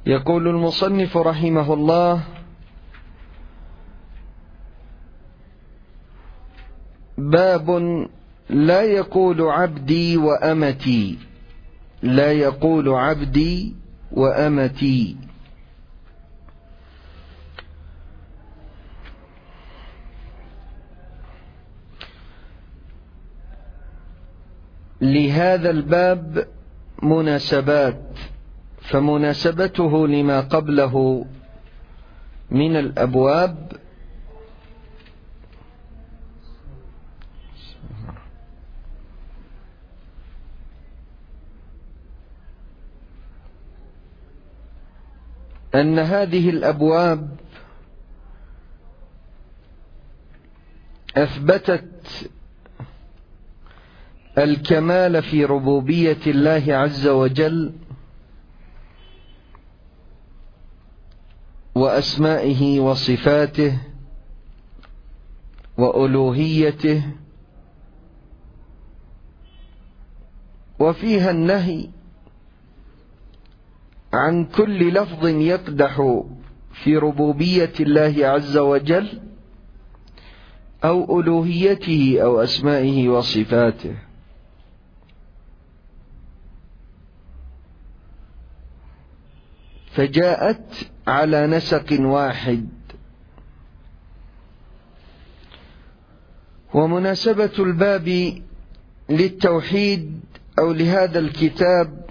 يقول المصنف رحمه الله: باب لا يقول عبدي وأمتي، لا يقول عبدي وأمتي. لهذا الباب مناسبات، فمناسبته لما قبله من الأبواب أن هذه الأبواب أثبتت الكمال في ربوبية الله عز وجل وأسمائه وصفاته وألوهيته، وفيها النهي عن كل لفظ يقدح في ربوبية الله عز وجل أو ألوهيته أو أسمائه وصفاته. فجاءت على نسق واحد. ومناسبة الباب للتوحيد أو لهذا الكتاب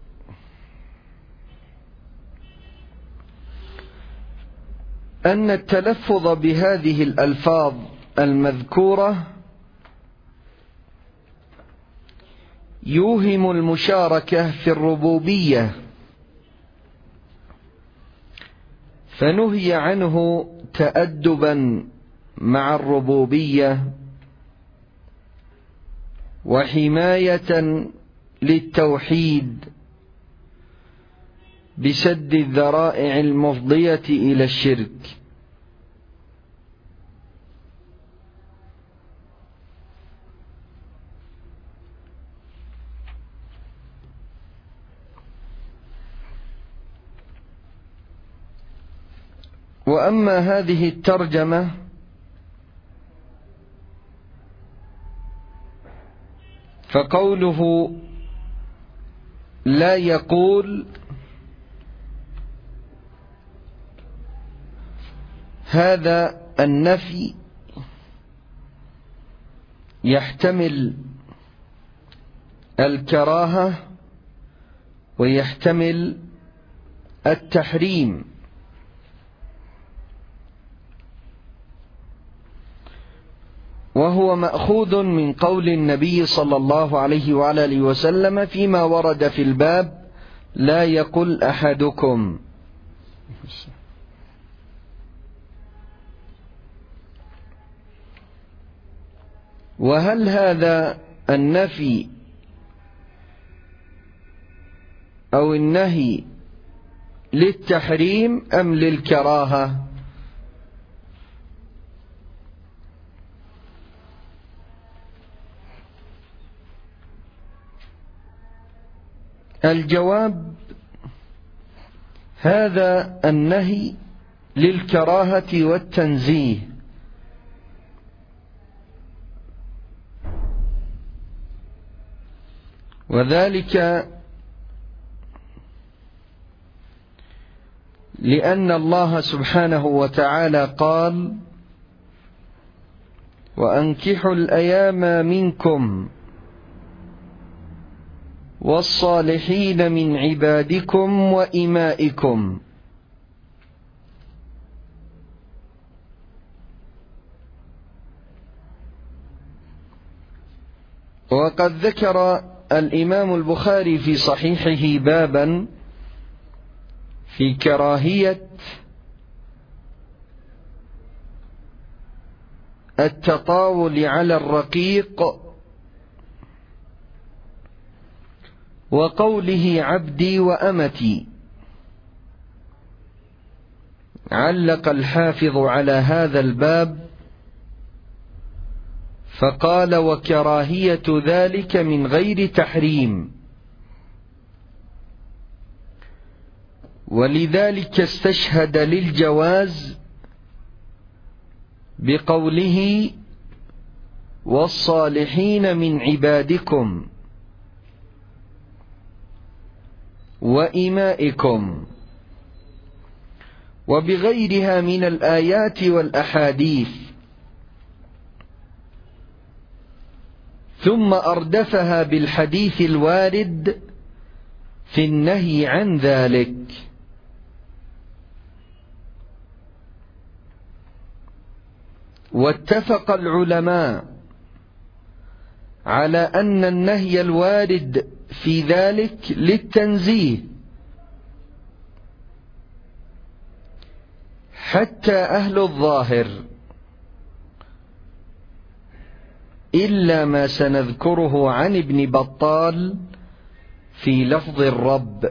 أن التلفظ بهذه الألفاظ المذكورة يوهم المشاركة في الربوبية، فنهي عنه تأدبا مع الربوبية وحماية للتوحيد بسد الذرائع المفضية إلى الشرك. وأما هذه الترجمة فقوله لا يقول هذا النفي يحتمل الكراهة ويحتمل التحريم، وهو مأخوذ من قول النبي صلى الله عليه وعلى آله وسلم فيما ورد في الباب: لا يقل أحدكم. وهل هذا النفي أو النهي للتحريم أم للكراهة؟ الجواب: هذا النهي للكراهة والتنزيه، وذلك لأن الله سبحانه وتعالى قال: وأنكحوا الأيام منكم والصالحين من عبادكم وإمائكم. وقد ذكر الإمام البخاري في صحيحه بابا في كراهية التطاول على الرقيق، وقوله عبدي وأمتي. علق الحافظ على هذا الباب فقال: وكراهية ذلك من غير تحريم، ولذلك استشهد للجواز بقوله والصالحين من عبادكم وإمائكم، وبغيرها من الآيات والأحاديث، ثم أردفها بالحديث الوارد في النهي عن ذلك. واتفق العلماء على أن النهي الوارد في ذلك للتنزيه، حتى أهل الظاهر، إلا ما سنذكره عن ابن بطال في لفظ الرب.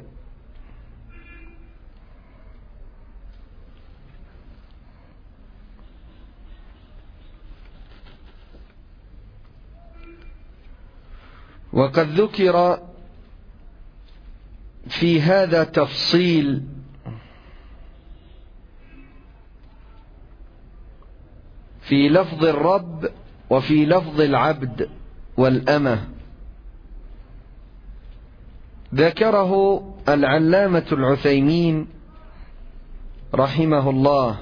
وقد ذكر في هذا تفصيل في لفظ الرب وفي لفظ العبد والأمة، ذكره العلامة العثيمين رحمه الله.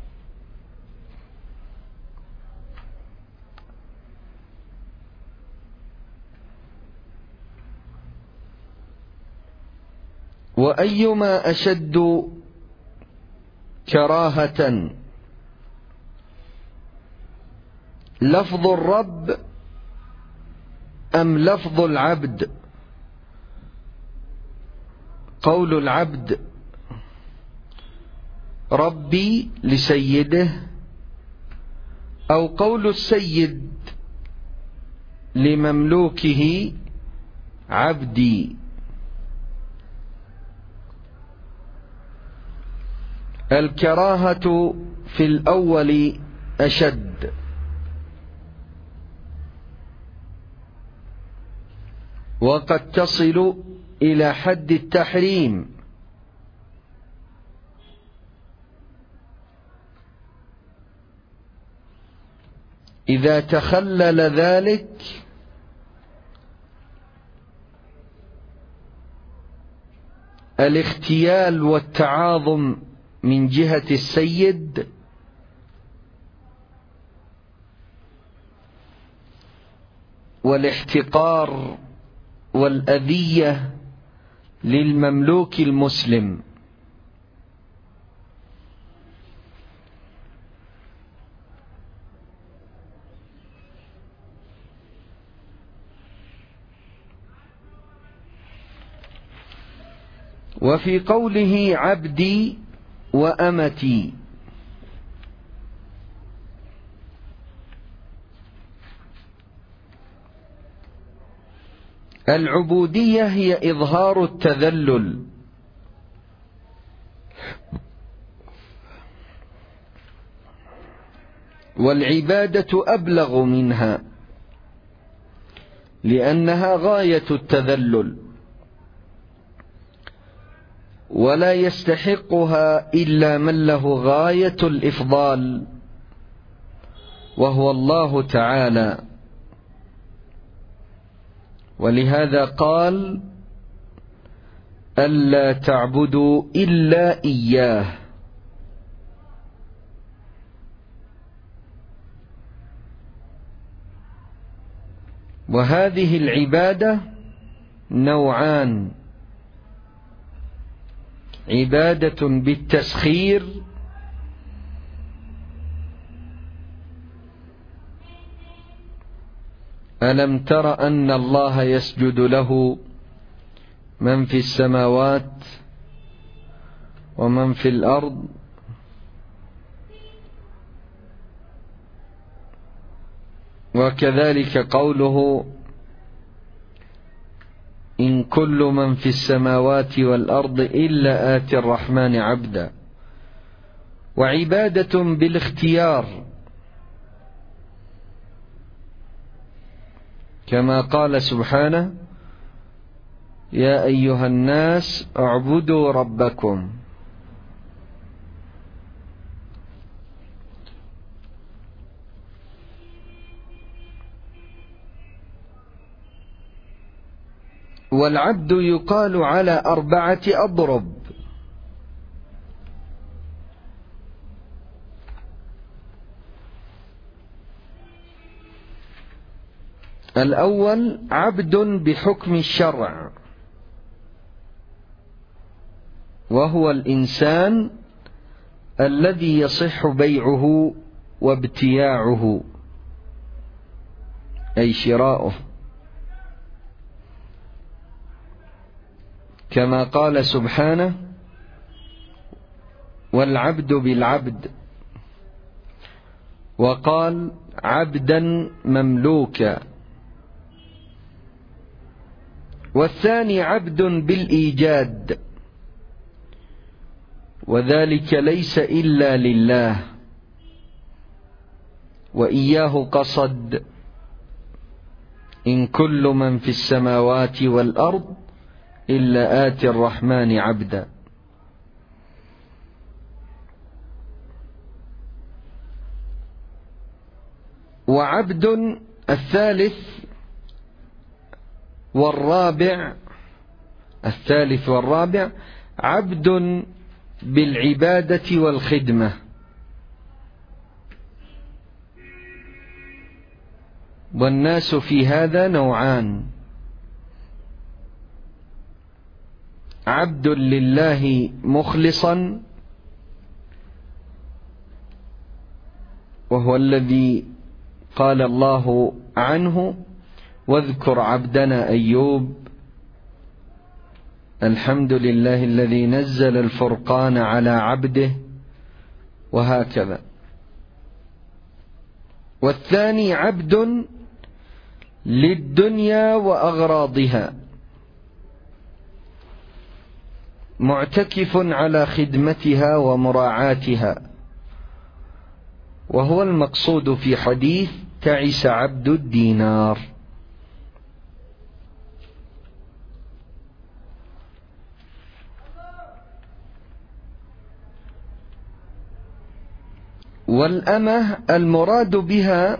وأيما أشد كراهة، لفظ الرب أم لفظ العبد؟ قول العبد ربي لسيده، أو قول السيد لمملوكه عبدي؟ الكراهة في الأول أشد، وقد تصل إلى حد التحريم، إذا تخلل ذلك الاختيال والتعاظم من جهة السيد، والاحتقار والأذية للمملوك المسلم. وفي قوله عبدي وأمتي، العبودية هي إظهار التذلل، والعبادة أبلغ منها، لأنها غاية التذلل، ولا يستحقها إلا من له غاية الإفضال، وهو الله تعالى. ولهذا قال ألا تعبدوا إلا إياه. وهذه العبادة نوعان: عبادة بالتسخير، ألم تر أن الله يسجد له من في السماوات ومن في الأرض، وكذلك قوله إن كل من في السماوات والأرض إلا آتي الرحمن عبدا. وعبادة بالاختيار، كما قال سبحانه يا أيها الناس اعبدوا ربكم. والعبد يقال على 4 أضرب: الأول عبد بحكم الشرع، وهو الإنسان الذي يصح بيعه وابتياعه، أي شراؤه، كما قال سبحانه: والعبد بالعبد، وقال: عبدا مملوكا. والثاني عبد بالإيجاد، وذلك ليس إلا لله، وإياه قصد: إن كل من في السماوات والأرض إلا آتي الرحمن عبدا. وعبد الثالث والرابع عبد بالعبادة والخدمة، والناس في هذا نوعان: عبد لله مخلصا، وهو الذي قال الله عنه: واذكر عبدنا أيوب الحمد لله الذي نزل الفرقان على عبده، وهكذا. والثاني عبد للدنيا وأغراضها، معتكف على خدمتها ومراعاتها، وهو المقصود في حديث: تعس عبد الدينار. والأمة المراد بها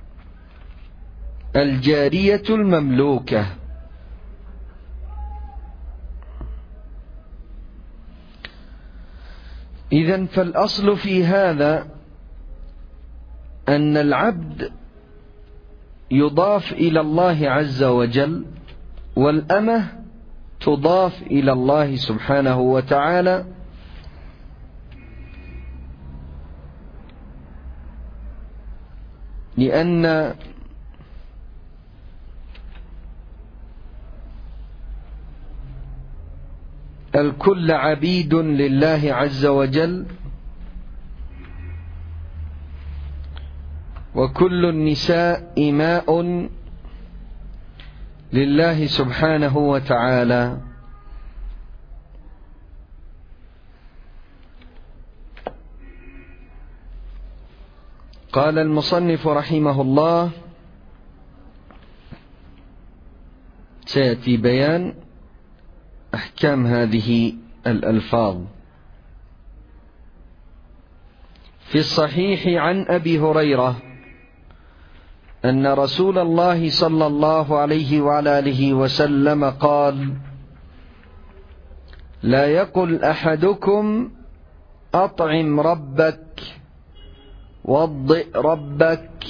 الجارية المملوكة، إذن فالأصل في هذا أن العبد يضاف إلى الله عز وجل، والأمة تضاف إلى الله سبحانه وتعالى، لأن الكل عبيد لله عز وجل، وكل النساء إماء لله سبحانه وتعالى. قال المصنف رحمه الله: سيأتي بيان أحكام هذه الألفاظ. في الصحيح عن أبي هريرة أن رسول الله صلى الله عليه وعلى آله وسلم قال: لا يقل أحدكم أطعم ربك وضئ ربك،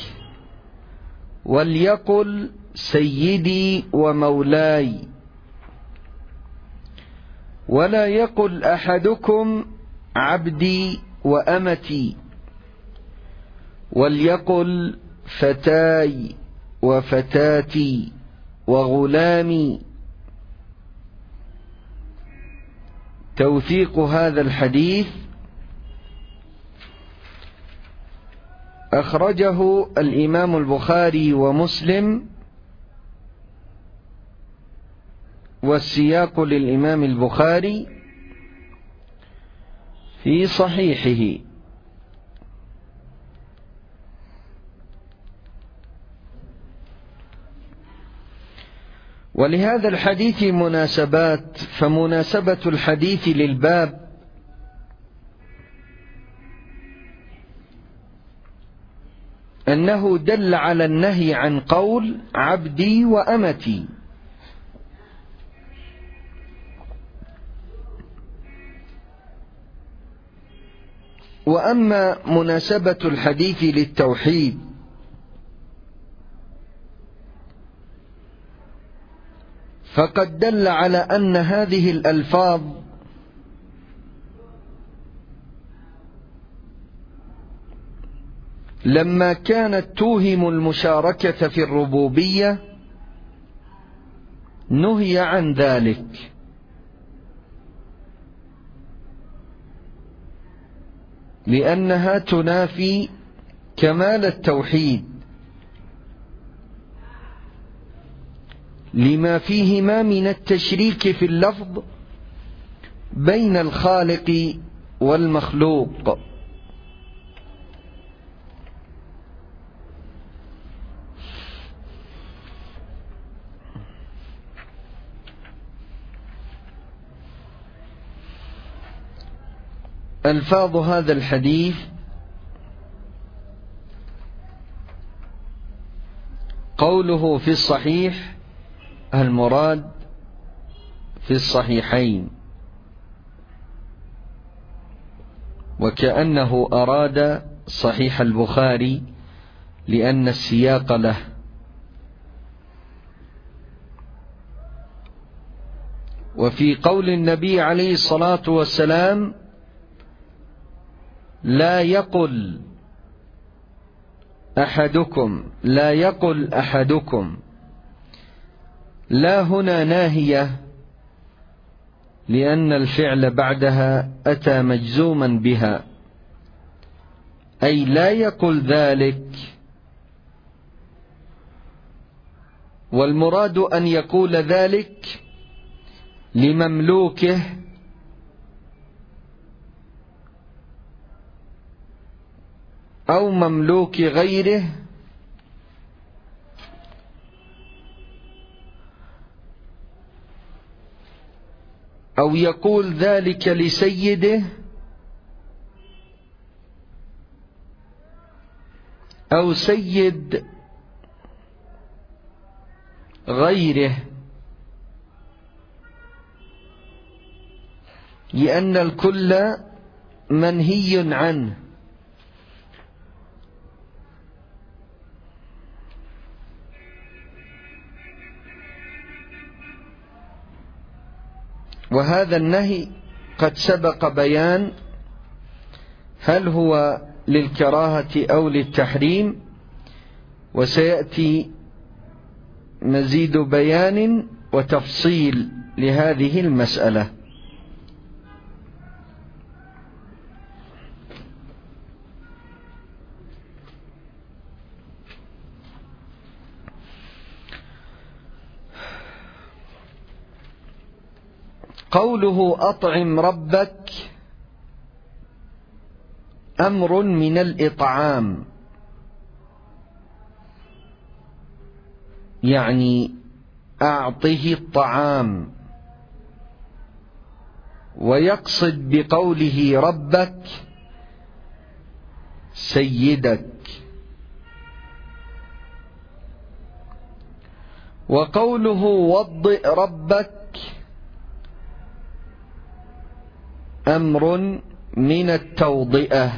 وليقل سيدي ومولاي. ولا يقل أحدكم عبدي وأمتي، وليقل فتاي وفتاتي وغلامي. توثيق هذا الحديث أخرجه الإمام البخاري ومسلم، والسياق للإمام البخاري في صحيحه. ولهذا الحديث مناسبات، فمناسبة الحديث للباب أنه دل على النهي عن قول عبدي وأمتي، وأما مناسبة الحديث للتوحيد فقد دل على أن هذه الألفاظ لما كانت توهم المشاركة في الربوبية نهي عن ذلك، لأنها تنافي كمال التوحيد لما فيهما من التشريك في اللفظ بين الخالق والمخلوق. ألفاظ هذا الحديث: قوله في الصحيح المراد في الصحيحين، وكأنه أراد صحيح البخاري لأن السياق له. وفي قول النبي عليه الصلاة والسلام: لا يقل أحدكم، لا هنا ناهية، لأن الفعل بعدها أتى مجزوما بها، أي لا يقل ذلك، والمراد أن يقول ذلك لمملوكه أو مملوك غيره أو يقول ذلك لسيده أو سيد غيره، لأن الكل منهي عنه. وهذا النهي قد سبق بيان هل هو للكراهة أو للتحريم، وسيأتي مزيد بيان وتفصيل لهذه المسألة. قوله أطعم ربك أمر من الإطعام، يعني أعطه الطعام، ويقصد بقوله ربك سيدك. وقوله وضئ ربك أمر من التوضئة،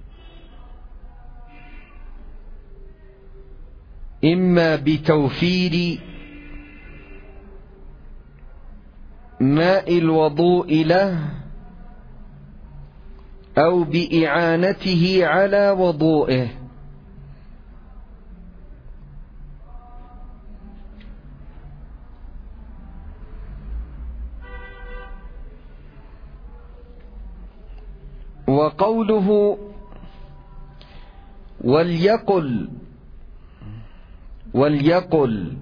إما بتوفير ماء الوضوء له أو بإعانته على وضوئه. وقوله وليقل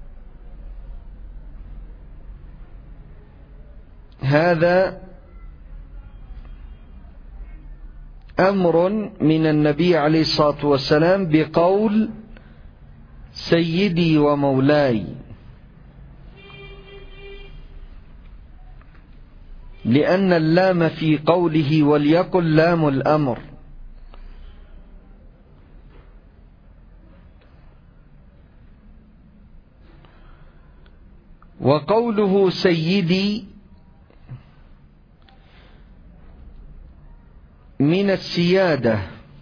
هذا أمر من النبي عليه الصلاة والسلام بقول سيدي ومولاي، لأن اللام في قوله وليقل لام الأمر. وقوله سيدي من السيادة،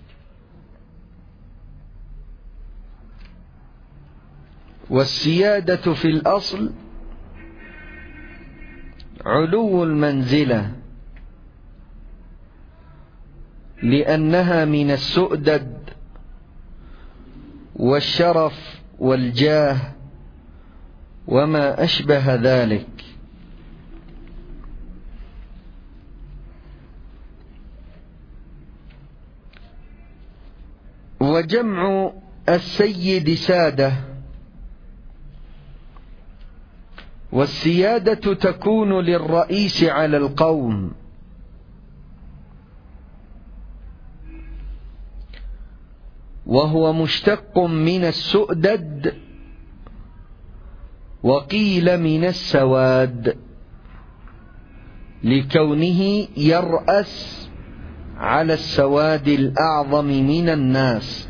والسيادة في الأصل علو المنزلة، لأنها من السؤدد والشرف والجاه وما أشبه ذلك. وجمع السيد سادة، والسيادة تكون للرئيس على القوم، وهو مشتق من السؤدد، وقيل من السواد، لكونه يرأس على السواد الأعظم من الناس.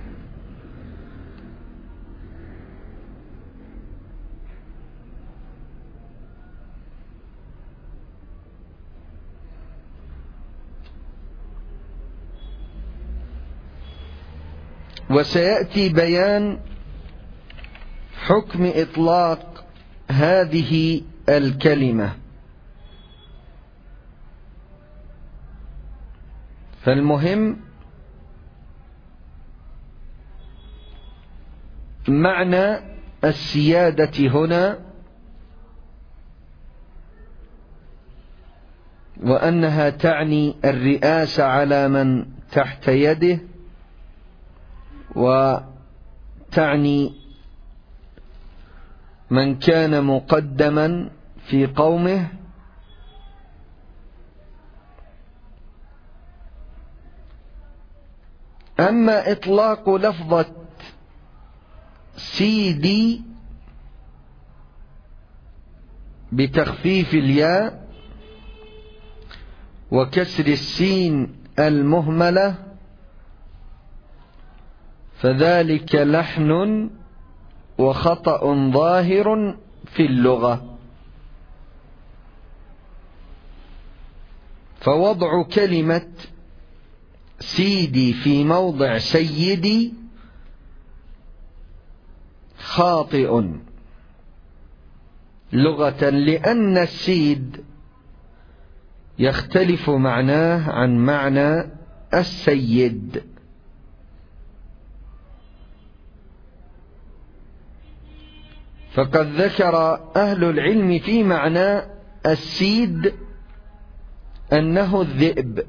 وسيأتي بيان حكم إطلاق هذه الكلمة. فالمهم معنى السيادة هنا، وأنها تعني الرئاسة على من تحت يده، وتعني من كان مقدما في قومه. أما إطلاق لفظة سيدي بتخفيف الياء وكسر السين المهملة، فذلك لحن وخطأ ظاهر في اللغة. فوضع كلمة سيدي في موضع سيدي خاطئ لغة، لأن السيد يختلف معناه عن معنى السيد. فقد ذكر أهل العلم في معنى السيد أنه الذئب،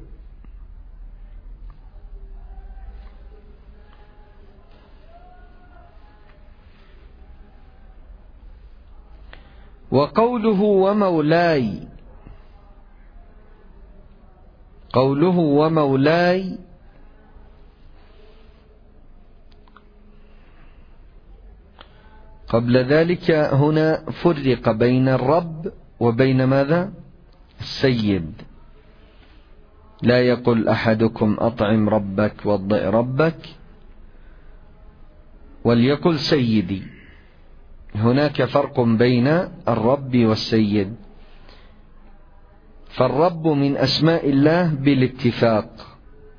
وقوله ومولاي، قوله ومولاي قبل ذلك هنا فرق بين الرب وبين ماذا؟ السيد. لا يقل أحدكم أطعم ربك وضئ ربك، وليقل سيدي. هناك فرق بين الرب والسيد. فالرب من أسماء الله بالاتفاق،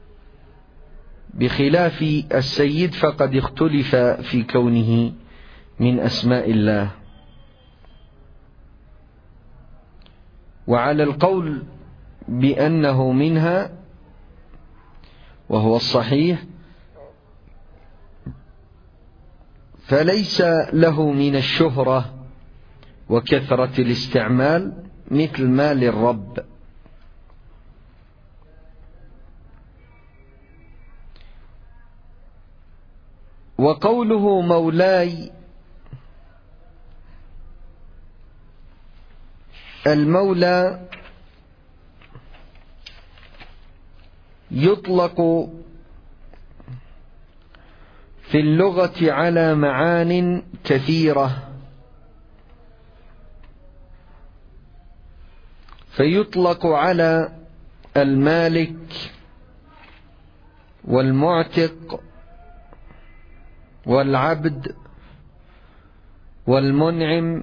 بخلاف السيد فقد اختلف في كونه من أسماء الله. وعلى القول بأنه منها وهو الصحيح، فليس له من الشهرة وكثرة الاستعمال مثل ما للرب. وقوله مولاي، المولى يطلق في اللغة على معان كثيرة، فيطلق على المالك والمعتق والعبد والمنعم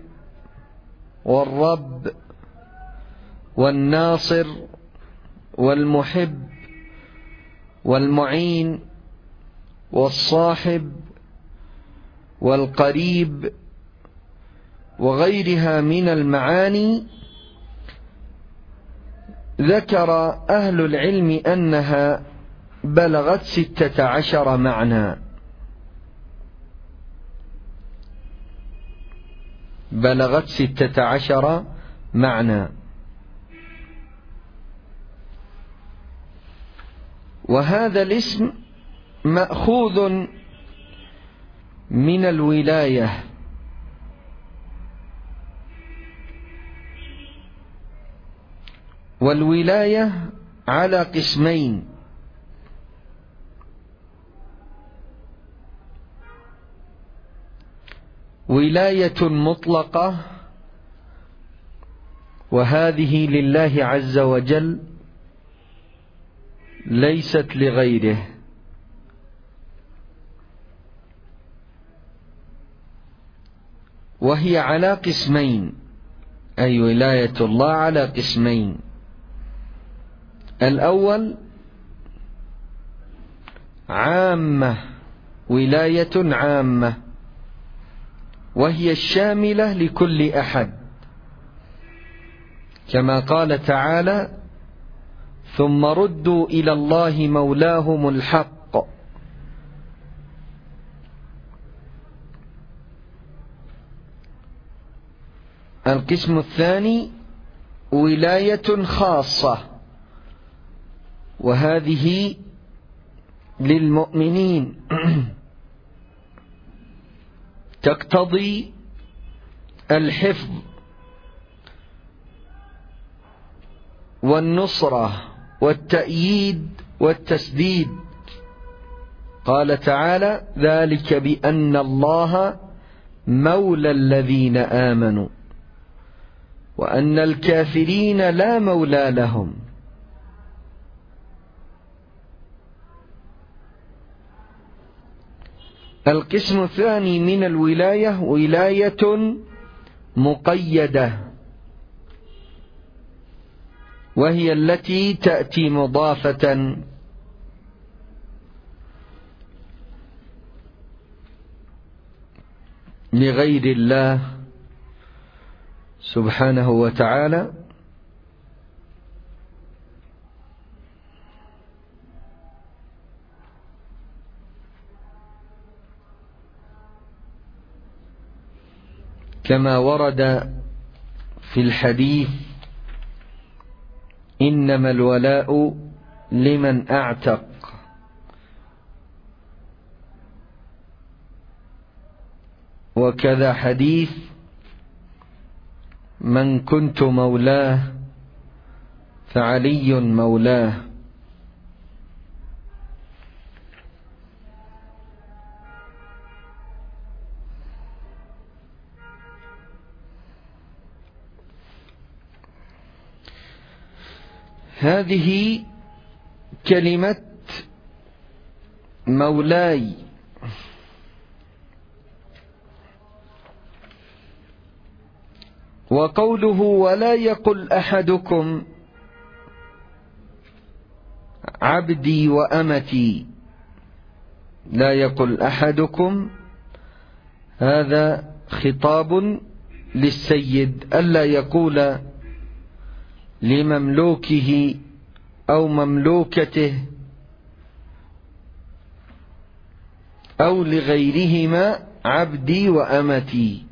والرب والناصر والمحب والمعين والصاحب والقريب وغيرها من المعاني، ذكر أهل العلم أنها بلغت 16 معنى، بلغت 16 معنى. وهذا الاسم مأخوذ من الولاية، والولاية على قسمين: ولاية مطلقة، وهذه لله عز وجل ليست لغيره، وهي على قسمين، أي ولاية الله على قسمين: الأول عامة، ولاية عامة، وهي الشاملة لكل أحد، كما قال تعالى: ثم ردوا إلى الله مولاهم الحق. القسم الثاني ولاية خاصة، وهذه للمؤمنين، تقتضي الحفظ والنصرة والتأييد والتسديد. قال تعالى: ذلك بأن الله مولى الذين آمنوا وأن الكافرين لا مولى لهم. القسم الثاني من الولاية ولاية مقيدة، وهي التي تأتي مضافة لغير الله سبحانه وتعالى، كما ورد في الحديث: إنما الولاء لمن أعتق. وكذا حديث: من كنت مولاه فعلي مولاه. هذه كلمة مولاي، وقوله: ولا يقل أحدكم عبدي وأمتي، لا يقل أحدكم، هذا خطاب للسيد، ألا يقول لمملوكه أو مملوكته أو لغيرهما عبدي وأمتي،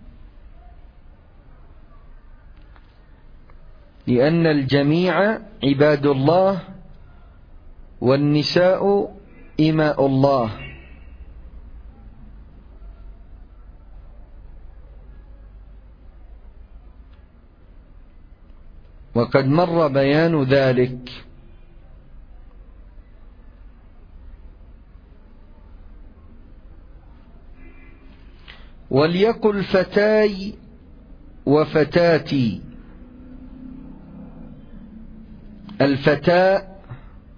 لأن الجميع عباد الله، والنساء إماء الله. وقد مر بيان ذلك. وليقل فتاي وفتاتي. الفتاء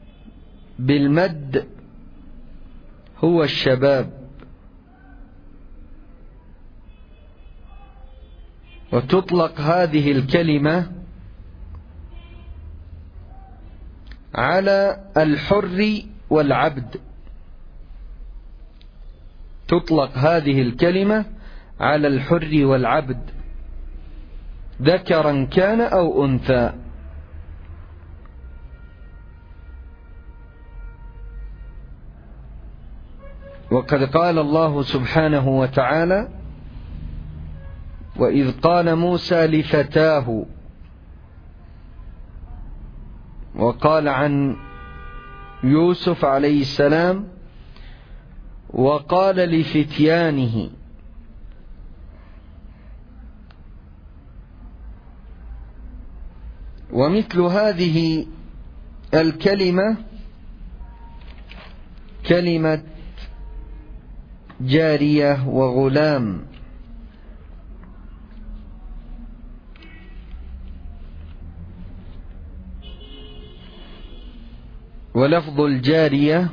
بالمد هو الشباب، وتطلق هذه الكلمة على الحر والعبد، تطلق هذه الكلمة على الحر والعبد ذكرا كان أو أنثى. وقد قال الله سبحانه وتعالى: وإذ قال موسى لفتاه، وقال عن يوسف عليه السلام: وقال لفتيانه. ومثل هذه الكلمة كلمة جارية وغلام. ولفظ الجارية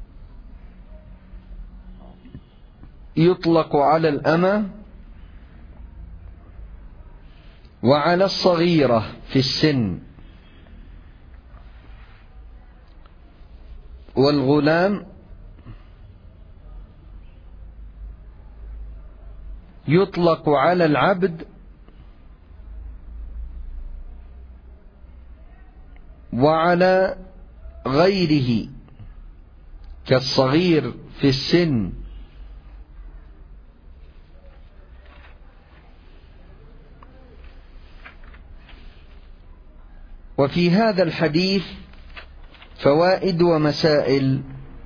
يطلق على الأمة وعلى الصغيرة في السن، والغلام يطلق على العبد وعلى غيره كالصغير في السن. وفي هذا الحديث فوائد ومسائل.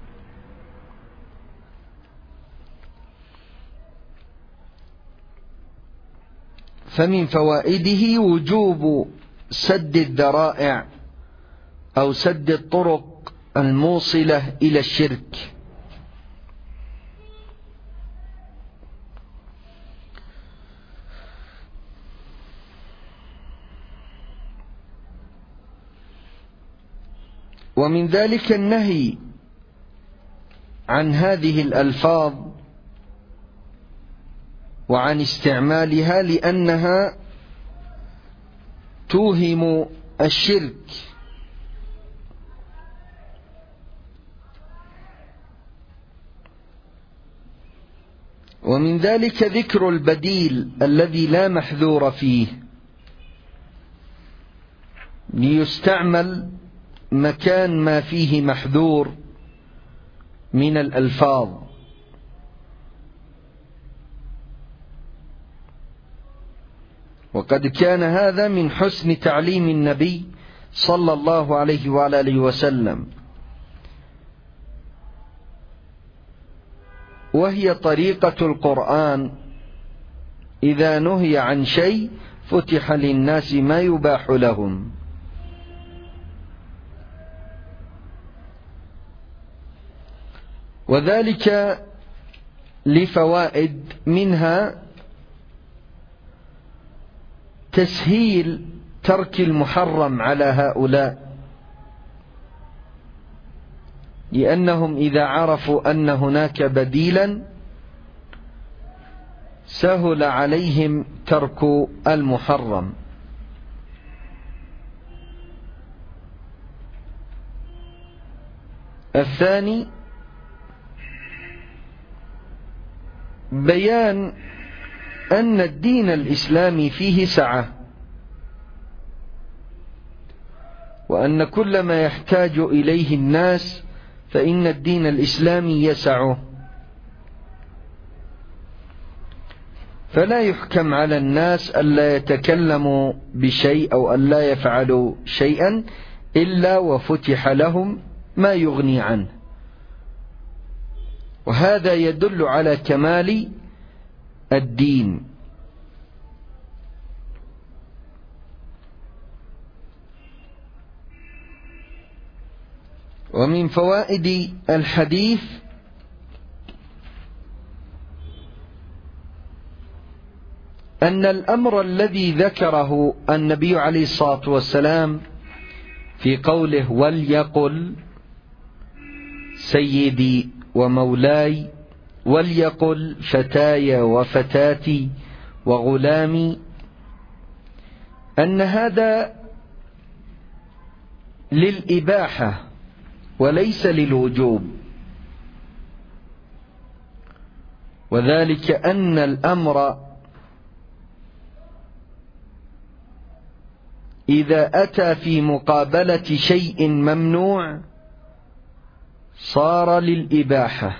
فمن فوائده وجوب سد الذرائع أو سد الطرق الموصلة إلى الشرك، ومن ذلك النهي عن هذه الألفاظ وعن استعمالها لأنها توهم الشرك. ومن ذلك ذكر البديل الذي لا محذور فيه ليستعمل مكان ما فيه محذور من الألفاظ. وقد كان هذا من حسن تعليم النبي صلى الله عليه وعلى آله وسلم، وهي طريقة القرآن: إذا نهي عن شيء فتح للناس ما يباح لهم. وذلك لفوائد، منها تسهيل ترك المحرم على هؤلاء، لأنهم إذا عرفوا أن هناك بديلا سهل عليهم ترك المحرم. الثاني بيان أن الدين الإسلامي فيه سعة، وأن كل ما يحتاج إليه الناس فإن الدين الإسلامي يسعه، فلا يحكم على الناس ألا يتكلموا بشيء أو ألا يفعلوا شيئا إلا وفتح لهم ما يغني عنه. وهذا يدل على كمال الدين. ومن فوائد الحديث أن الأمر الذي ذكره النبي عليه الصلاة والسلام في قوله: وليقل سيدي ومولاي، وليقل فتاي وفتاتي وغلامي، أن هذا للإباحة وليس للوجوب، وذلك أن الأمر إذا أتى في مقابلة شيء ممنوع صار للإباحة.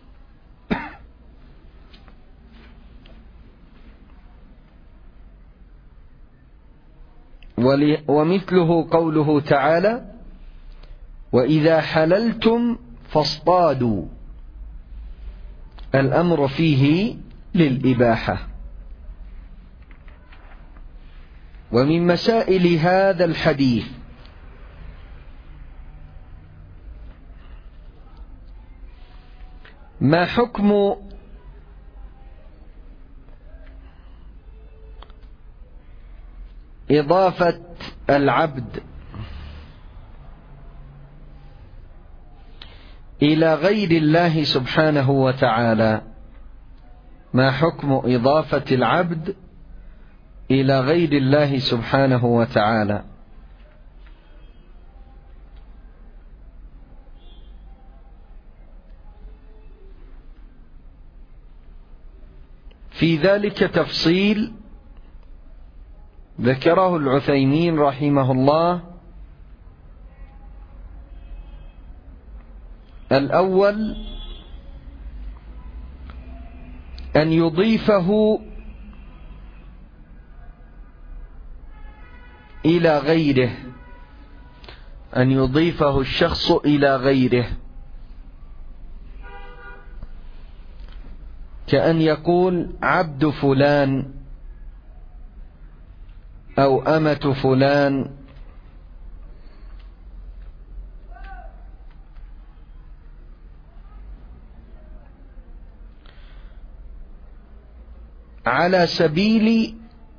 ومثله قوله تعالى: وإذا حللتم فاصطادوا، الأمر فيه للإباحة. ومن مسائل هذا الحديث ما حكم إضافة العبد إلى غير الله سبحانه وتعالى؟ ما حكم إضافة العبد إلى غير الله سبحانه وتعالى؟ في ذلك تفصيل ذكره العثيمين رحمه الله. الأول أن يضيفه إلى غيره، أن يضيفه الشخص إلى غيره، كأن يقول عبد فلان أو أمة فلان، على سبيل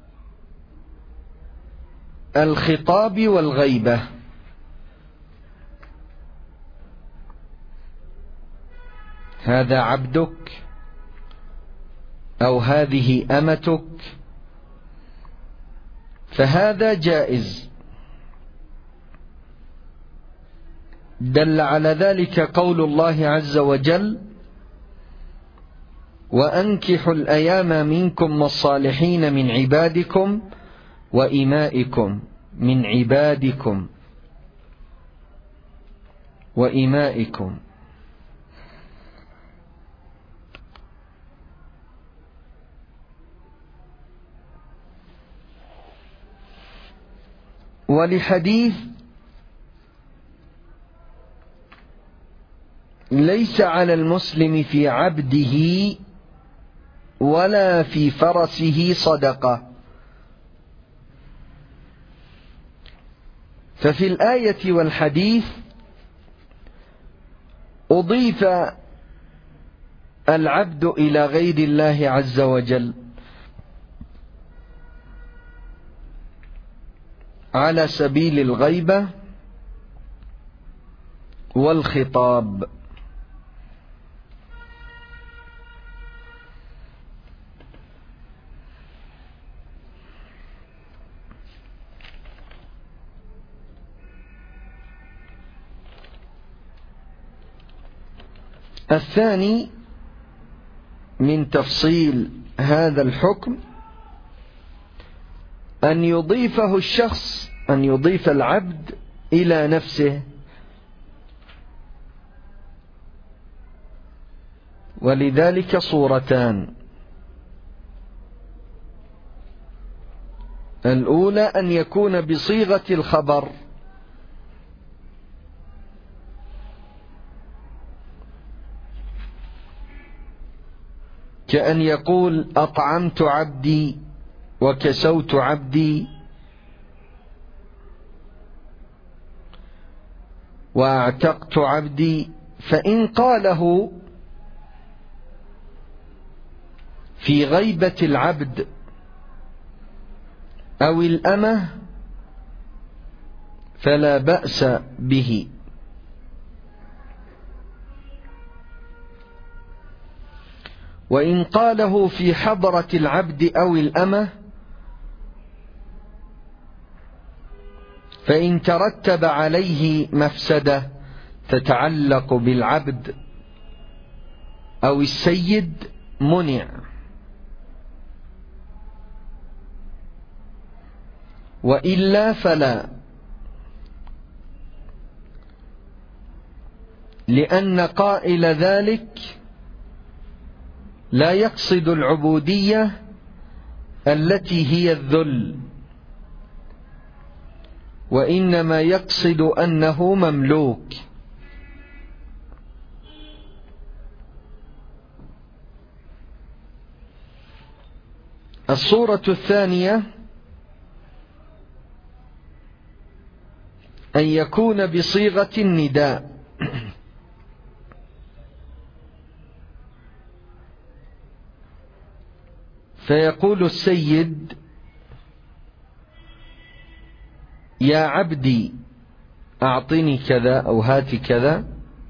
الخطاب والغيبة. هذا عبدك أو هذه أمتك، فهذا جائز. دل على ذلك قول الله عز وجل: وأنكحوا الأيام منكم والصالحين من عبادكم وإمائكم، من عبادكم وإمائكم. ولحديث: ليس على المسلم في عبده ولا في فرسه صدقة. ففي الآية والحديث أضيف العبد إلى غير الله عز وجل على سبيل الغيبة والخطاب. الثاني من تفصيل هذا الحكم أن يضيفه الشخص، أن يضيف العبد إلى نفسه، ولذلك صورتان: الأولى أن يكون بصيغة الخبر، كأن يقول أطعمت عبدي وكسوت عبدي وأعتقت عبدي. فإن قاله في غيبة العبد أو الأمة فلا بأس به. وإن قاله في حضرة العبد أو الأمة فإن ترتب عليه مفسدة تتعلق بالعبد أو السيد منع، وإلا فلا، لأن قائل ذلك لا يقصد العبودية التي هي الذل، وإنما يقصد أنه مملوك. الصورة الثانية أن يكون بصيغة النداء، فيقول السيد: يا عبدي أعطني كذا أو هات كذا،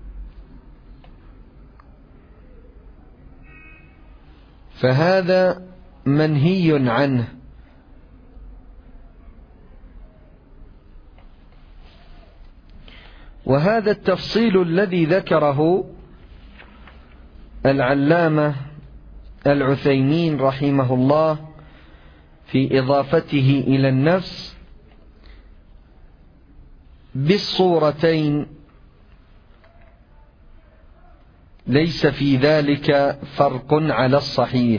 فهذا منهي عنه. وهذا التفصيل الذي ذكره العلامة العثيمين رحمه الله في إضافته إلى النفس بالصورتين ليس في ذلك فرق على الصحيح،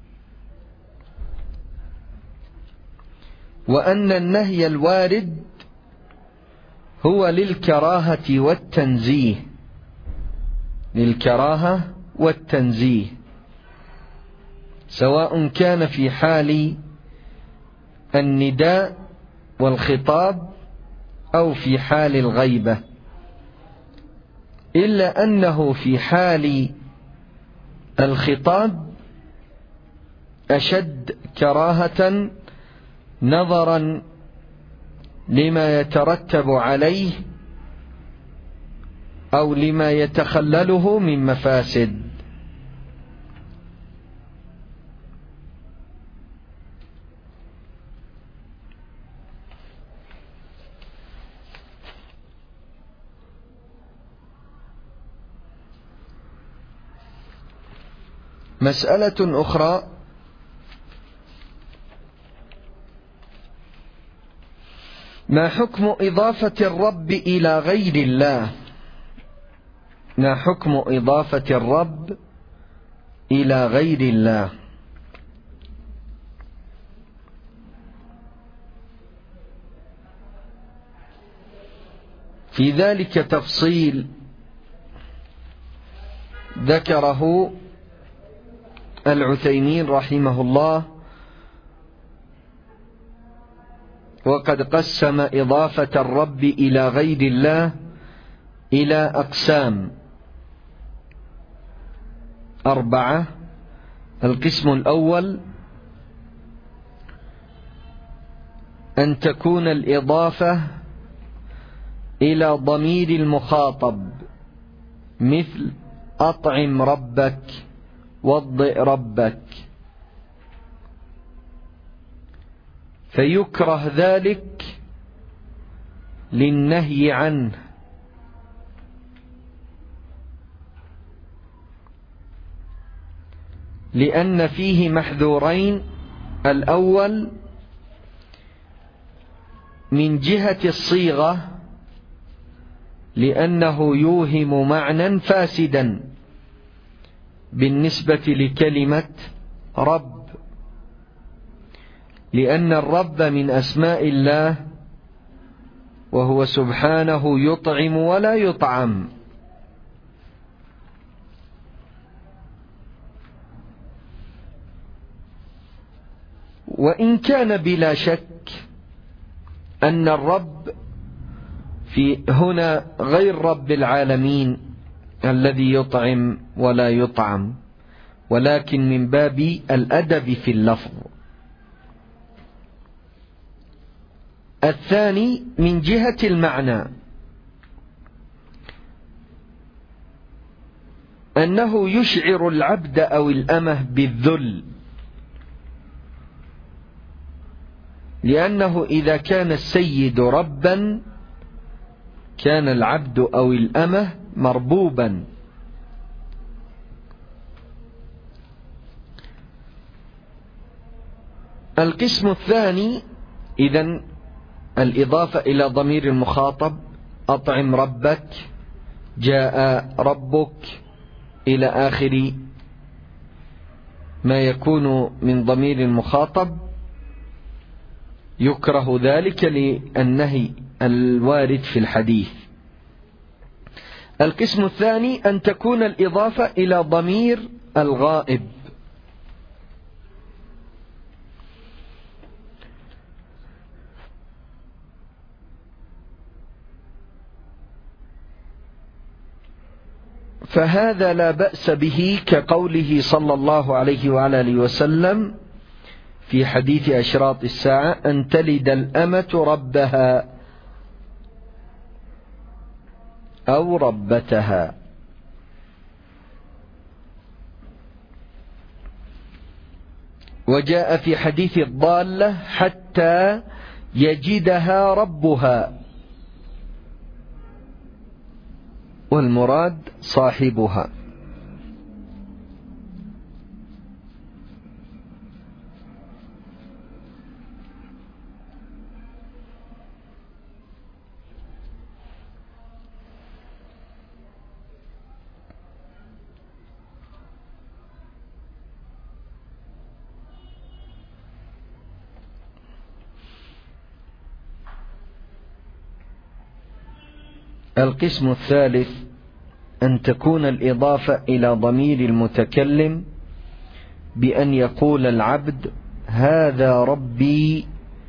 وأن النهي الوارد هو للكراهة والتنزيه، للكراهة والتنزيه، سواء كان في حال النداء والخطاب أو في حال الغيبة، إلا أنه في حال الخطاب أشد كراهة نظرا لما يترتب عليه أو لما يتخلله من مفاسد. مسألة أخرى: ما حكم إضافة الرب إلى غير الله؟ ما حكم إضافة الرب إلى غير الله؟ في ذلك تفصيل ذكره العثيمين رحمه الله، وقد قسم إضافة الرب إلى غير الله إلى أقسام 4. القسم الأول: أن تكون الإضافة إلى ضمير المخاطب، مثل أطعم ربك، وضئ ربك، فيكره ذلك للنهي عنه، لأن فيه محذورين: الأول من جهة الصيغة، لأنه يوهم معنى فاسدا بالنسبة لكلمة رب، لأن الرب من أسماء الله، وهو سبحانه يطعم ولا يطعم. وإن كان بلا شك أن الرب في هنا غير رب العالمين الذي يطعم ولا يطعم، ولكن من باب الأدب في اللفظ. الثاني من جهة المعنى، أنه يشعر العبد أو الأمة بالذل، لأنه إذا كان السيد ربا كان العبد أو الأمة مربوبا. القسم الثاني إذن الإضافة إلى ضمير المخاطب، أطعم ربك، جاء ربك، إلى آخر ما يكون من ضمير المخاطب، يكره ذلك للنهي الوارد في الحديث. القسم الثاني أن تكون الإضافة إلى ضمير الغائب، فهذا لا بأس به، كقوله صلى الله عليه وعلى آله وسلم في حديث أشراط الساعة: أن تلد الأمة ربها أو ربتها. وجاء في حديث الضالة: حتى يجدها ربها، والمراد صاحبها. القسم الثالث أن تكون الإضافة إلى ضمير المتكلم بأن يقول العبد: هذا ربي،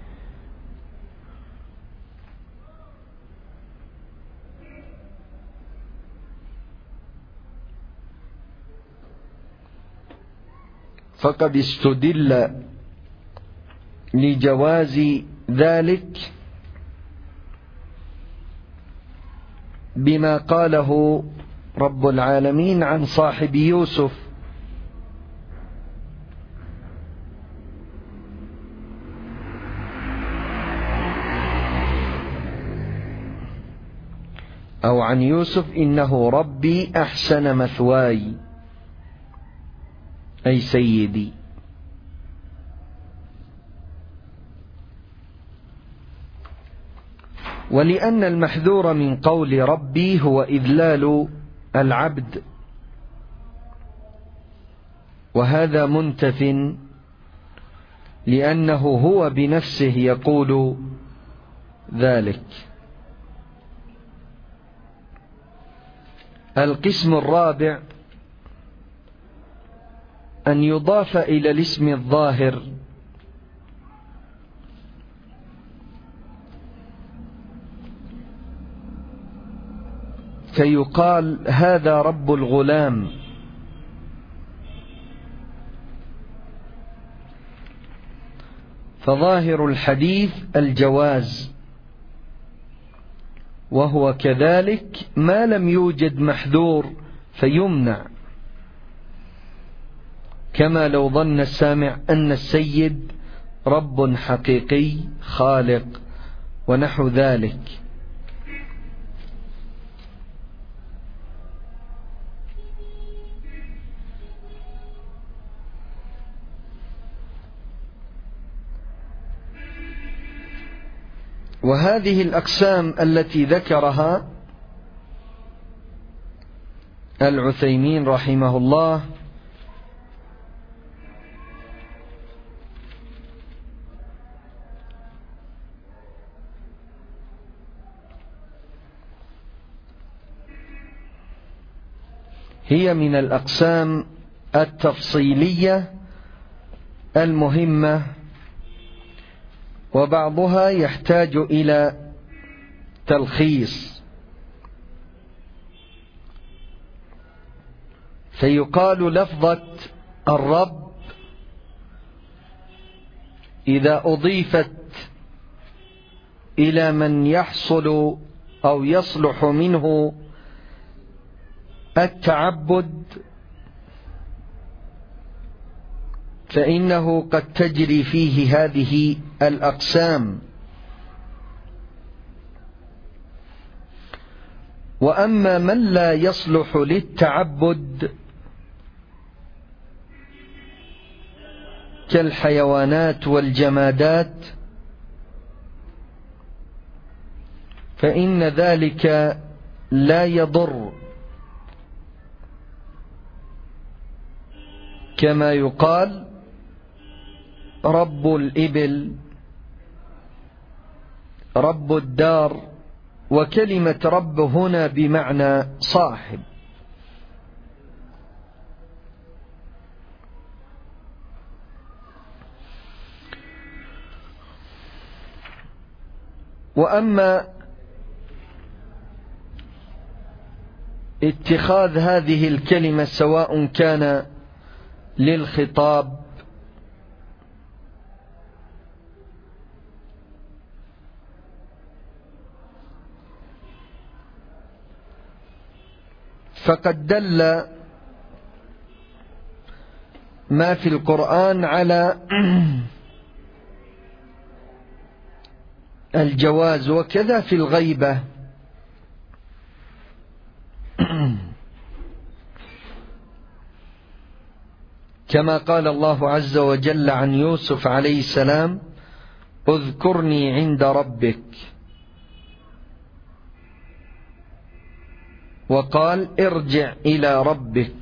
فقد استدل لجواز ذلك بما قاله رب العالمين عن صاحب يوسف: أو عن يوسف: إنه ربي أحسن مثواي، أي سيدي. ولأن المحذور من قول ربي هو إذلال العبد، وهذا منتف، لأنه هو بنفسه يقول ذلك. القسم الرابع أن يضاف إلى الاسم الظاهر فيقال: هذا رب الغلام، فظاهر الحديث الجواز، وهو كذلك ما لم يوجد محذور فيمنع، كما لو ظن السامع أن السيد رب حقيقي خالق ونحو ذلك. وهذه الأقسام التي ذكرها العثيمين رحمه الله هي من الأقسام التفصيلية المهمة، وبعضها يحتاج إلى تلخيص. فيقال: لفظة الرب إذا أضيفت إلى من يحصل أو يصلح منه التعبد فإنه قد تجري فيه هذه الأقسام. وأما من لا يصلح للتعبد كالحيوانات والجمادات فإن ذلك لا يضر، كما يقال رب الإبل رب الدار، وكلمة رب هنا بمعنى صاحب. وأما اتخاذ هذه الكلمة سواء كان للخطاب فقد دل ما في القرآن على الجواز، وكذا في الغيبة. كما قال الله عز وجل عن يوسف عليه السلام: اذكرني عند ربك، وقال ارجع إلى ربك،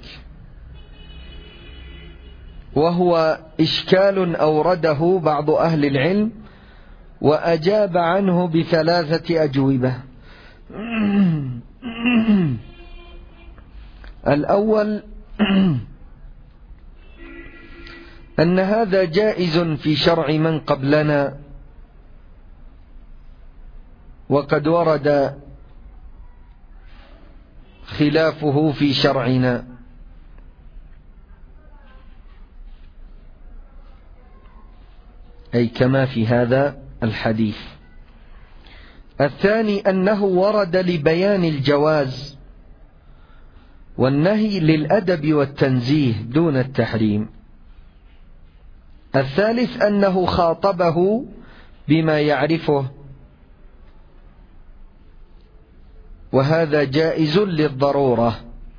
وهو إشكال أورده بعض أهل العلم وأجاب عنه بثلاثة أجوبة. الأول أن هذا جائز في شرع من قبلنا، وقد ورد خلافه في شرعنا. أي كما في هذا الحديث. الثاني أنه ورد لبيان الجواز والنهي للأدب والتنزيه دون التحريم. الثالث أنه خاطبه بما يعرفه، وهذا جائز للضرورة،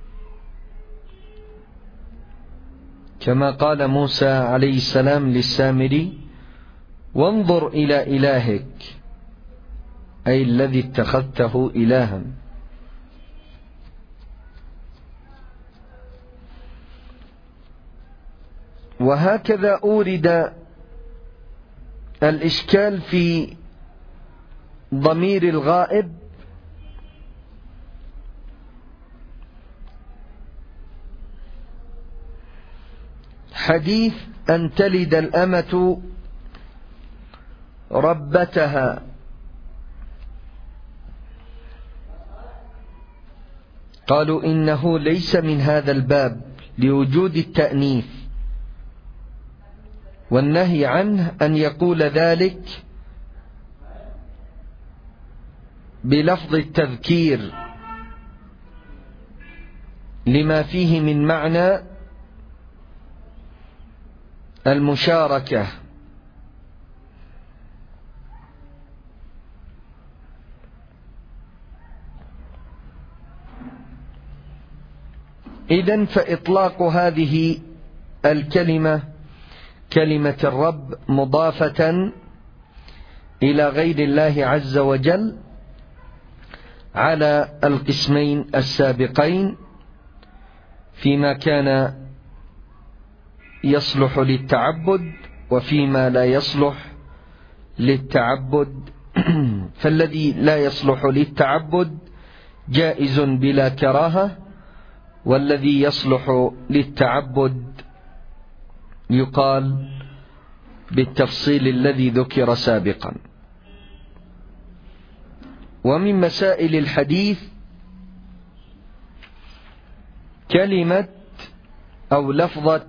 كما قال موسى عليه السلام للسامري: وانظر إلى إلهك، أي الذي اتخذته إلها. وهكذا أورد الإشكال في ضمير الغائب حديث أن تلد الأمة ربتها، قالوا إنه ليس من هذا الباب لوجود التأنيث، والنهي عنه أن يقول ذلك بلفظ التذكير لما فيه من معنى المشاركة. إذن فإطلاق هذه الكلمة كلمة الرب مضافة إلى غير الله عز وجل على القسمين السابقين، فيما كان يصلح للتعبد وفيما لا يصلح للتعبد. فالذي لا يصلح للتعبد جائز بلا كراهة، والذي يصلح للتعبد يقال بالتفصيل الذي ذكر سابقا. ومن مسائل الحديث كلمة أو لفظة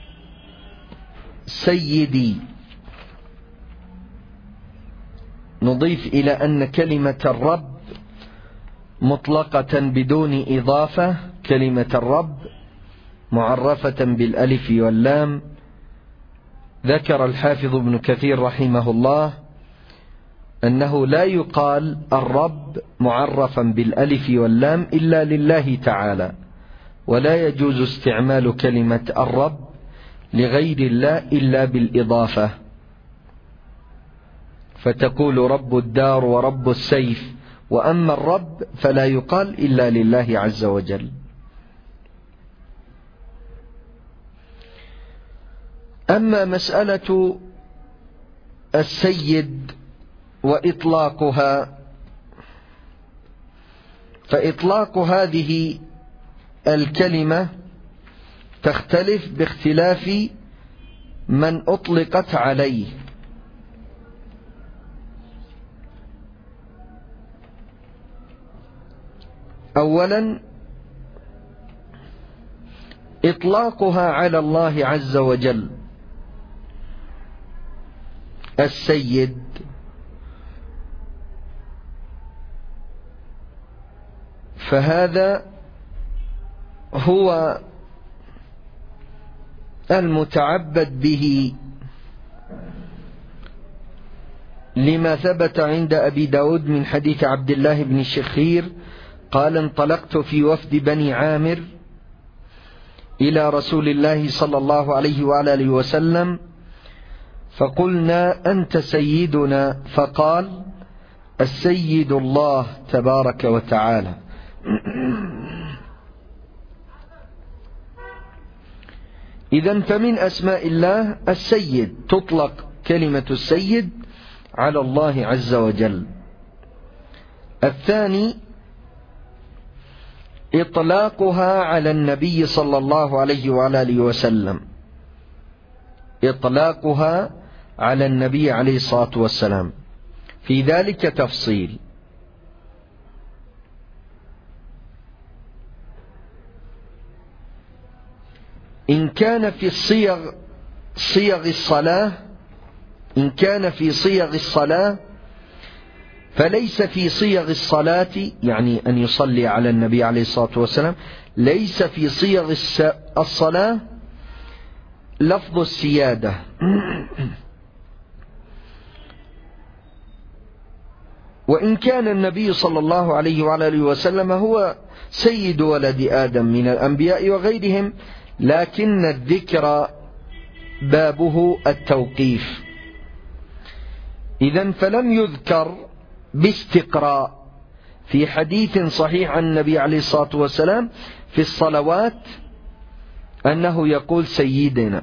سيدي، نضيف إلى أن كلمة الرب مطلقة بدون إضافة، كلمة الرب معرفة بالألف واللام. ذكر الحافظ ابن كثير رحمه الله أنه لا يقال الرب معرفا بالألف واللام إلا لله تعالى، ولا يجوز استعمال كلمة الرب لغير الله إلا بالإضافة، فتقول رب الدار ورب السيف، وأما الرب فلا يقال إلا لله عز وجل. أما مسألة السيد وإطلاقها، فإطلاق هذه الكلمة تختلف باختلاف من أطلقت عليه. أولا إطلاقها على الله عز وجل السيد، فهذا هو المتعبد به، لما ثبت عند أبي داود من حديث عبد الله بن الشخير قال: انطلقت في وفد بني عامر إلى رسول الله صلى الله عليه وآله وسلم، فقلنا: أنت سيدنا؟ فقال: السيد الله تبارك وتعالى. إذن فمن أسماء الله السيد، تطلق كلمة السيد على الله عز وجل. الثاني إطلاقها على النبي صلى الله عليه وآله وسلم، إطلاقها على النبي عليه الصلاة والسلام، في ذلك تفصيل. إن كان في صيغ الصلاة، إن كان في صيغ الصلاة فليس في صيغ الصلاة، يعني أن يصلي على النبي عليه الصلاة والسلام، ليس في صيغ الصلاة لفظ السيادة، وإن كان النبي صلى الله عليه وآله وسلم هو سيد ولد آدم من الأنبياء وغيرهم، لكن الذكر بابه التوقيف. إذن فلم يذكر باستقراء في حديث صحيح عن النبي عليه الصلاة والسلام في الصلوات أنه يقول سيدنا.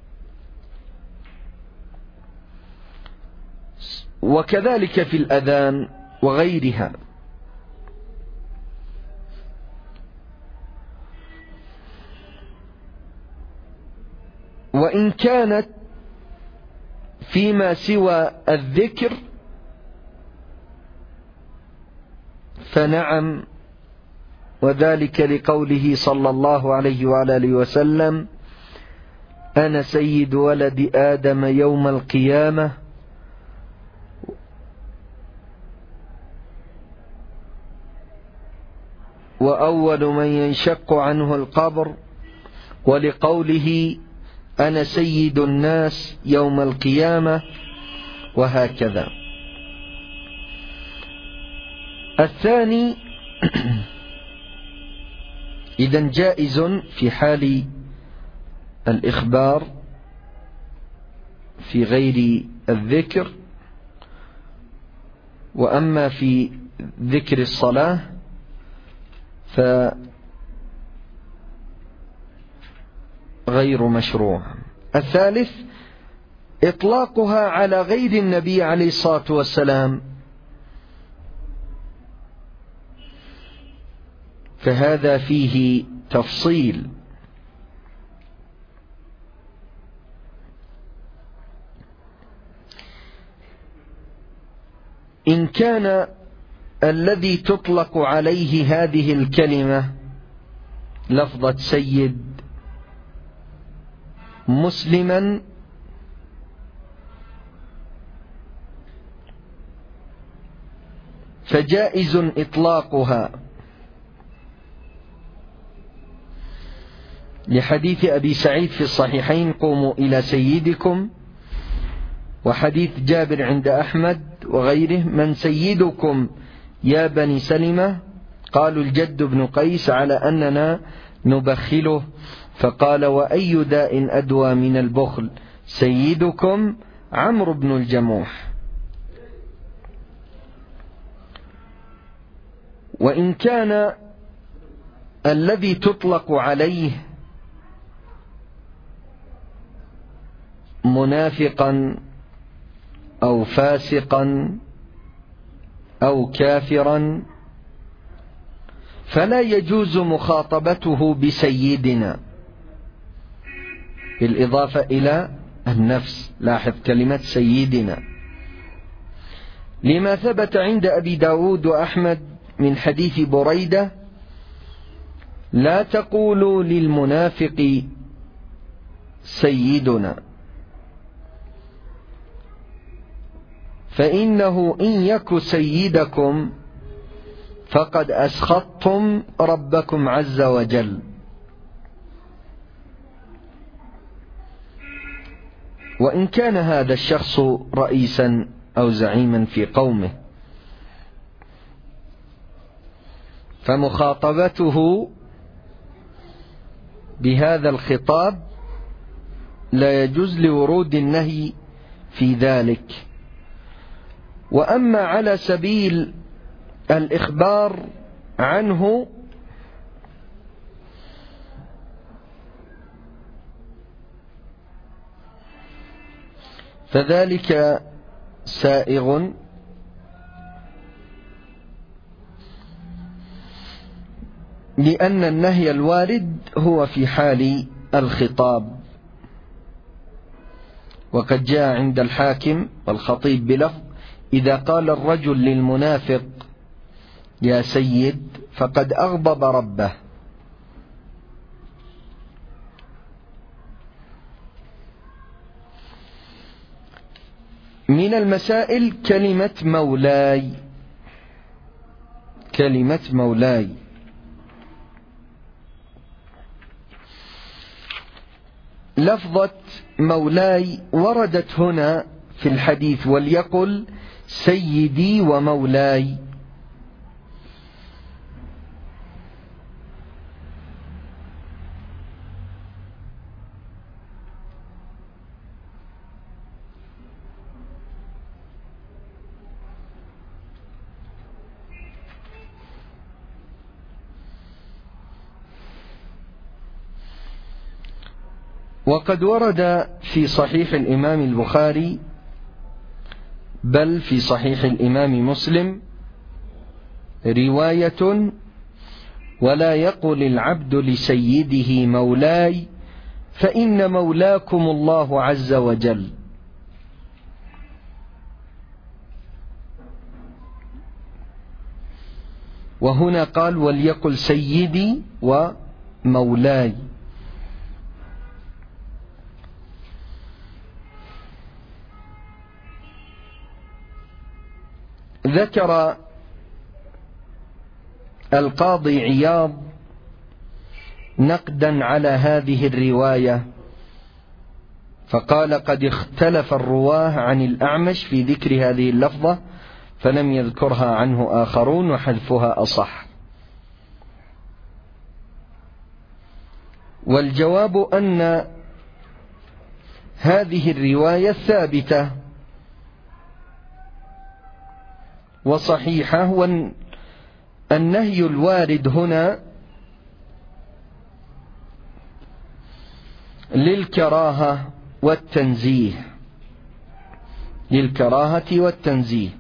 وكذلك في الأذان وغيرها. وإن كانت فيما سوى الذكر فنعم، وذلك لقوله صلى الله عليه وآله وسلم: أنا سيد ولد آدم يوم القيامة وأول من ينشق عنه القبر، ولقوله: أنا سيد الناس يوم القيامة، وهكذا. الثاني إذن جائز في حال الإخبار في غير الذكر، وأما في ذكر الصلاة فغير مشروع. الثالث إطلاقها على غير النبي عليه الصلاة والسلام، فهذا فيه تفصيل. إن كان الذي تطلق عليه هذه الكلمة لفظة سيد مسلما فجائز إطلاقها لحديث أبي سعيد في الصحيحين: قوموا إلى سيدكم، وحديث جابر عند أحمد وغيره: من سيدكم يا بني سلمة؟ قالوا: الجد بن قيس، على أننا نبخله. فقال: وأي داء أدوى من البخل؟ سيدكم عمرو بن الجموح. وإن كان الذي تطلق عليه منافقا أو فاسقا أو كافرا فلا يجوز مخاطبته بسيدنا بالإضافة إلى النفس. لاحظ كلمة سيدنا، لما ثبت عند أبي داود وأحمد من حديث بريدة: لا تقولوا للمنافق سيدنا، فإنه إن يك سيدكم فقد أسخطتم ربكم عز وجل. وإن كان هذا الشخص رئيسا أو زعيما في قومه، فمخاطبته بهذا الخطاب لا يجوز لورود النهي في ذلك. وأما على سبيل الإخبار عنه فذلك سائغ، لأن النهي الوارد هو في حال الخطاب. وقد جاء عند الحاكم والخطيب بلفظ: إذا قال الرجل للمنافق يا سيد فقد أغضب ربه. من المسائل كلمة مولاي. كلمة مولاي لفظة مولاي وردت هنا في الحديث: وليقل سيدي ومولاي. وقد ورد في صحيح الإمام البخاري بل في صحيح الإمام مسلم رواية: ولا يقل العبد لسيده مولاي فإن مولاكم الله عز وجل. وهنا قال: وليقل سيدي ومولاي. ذكر القاضي عياض نقدا على هذه الرواية فقال: قد اختلف الرواه عن الأعمش في ذكر هذه اللفظة فلم يذكرها عنه آخرون وحذفها أصح. والجواب أن هذه الرواية ثابتة وصحيحة، والنهي الوارد هنا للكراهة والتنزيه، للكراهة والتنزيه،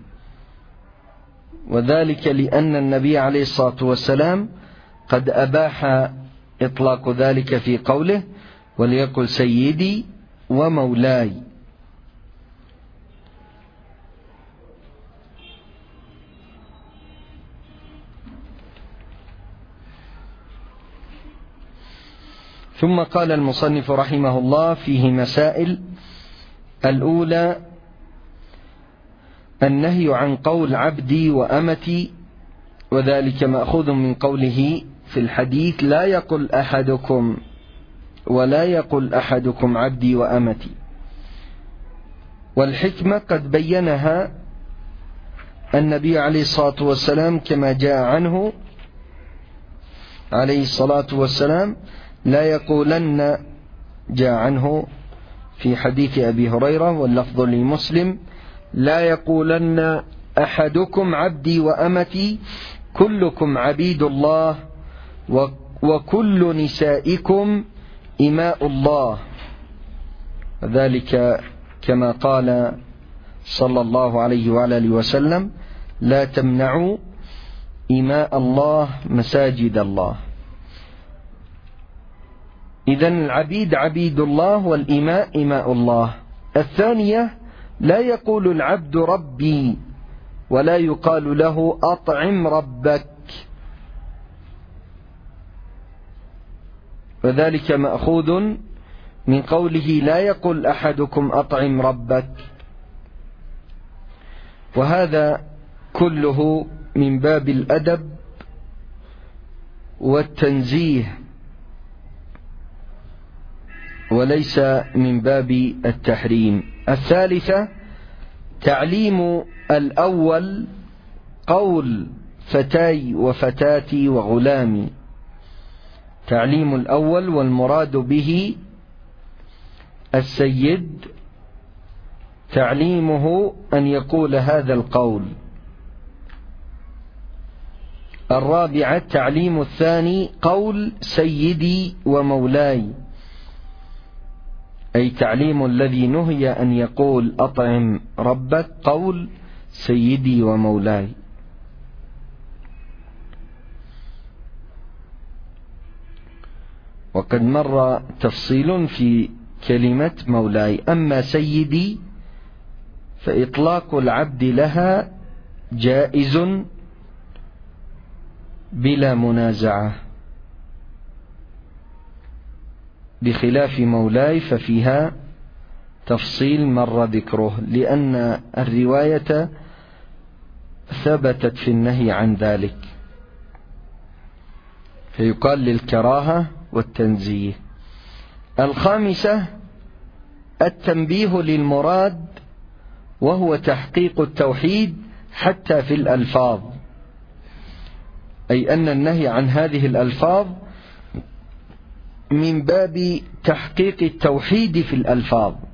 وذلك لأن النبي عليه الصلاة والسلام قد أباح إطلاق ذلك في قوله: وليقل سيدي ومولاي. ثم قال المصنف رحمه الله: فيه مسائل. الأولى: النهي عن قول عبدي وأمتي، وذلك مأخوذ من قوله في الحديث: لا يقل أحدكم ولا يقل أحدكم عبدي وأمتي. والحكمة قد بينها النبي عليه الصلاة والسلام كما جاء عنه عليه الصلاة والسلام لا يقولن، جاء عنه في حديث أبي هريرة واللفظ لمسلم: لا يقولن أحدكم عبدي وأمتي كلكم عبيد الله وكل نسائكم إماء الله. ذلك كما قال صلى الله عليه وعلى آله وسلم: لا تمنعوا إماء الله مساجد الله. إذن العبيد عبيد الله والإماء إماء الله. الثانية: لا يقول العبد ربي ولا يقال له أطعم ربك، وذلك مأخوذ من قوله: لا يقول أحدكم أطعم ربك. وهذا كله من باب الأدب والتنزيه وليس من باب التحريم. الثالثة: تعليم الأول قول فتاي وفتاتي وغلامي. تعليم الأول والمراد به السيد، تعليمه أن يقول هذا القول. الرابعة: تعليم الثاني قول سيدي ومولاي، أي تعليم الذي نهي أن يقول أطعم ربك قول سيدي ومولاي. وقد مر تفصيل في كلمة مولاي. أما سيدي فإطلاق العبد لها جائز بلا منازعة، بخلاف مولاي ففيها تفصيل مر ذكره، لأن الرواية ثبتت في النهي عن ذلك، فيقال للكراهة والتنزيه. الخامسة: التنبيه للمراد، وهو تحقيق التوحيد حتى في الألفاظ، أي أن النهي عن هذه الألفاظ من باب تحقيق التوحيد في الألفاظ.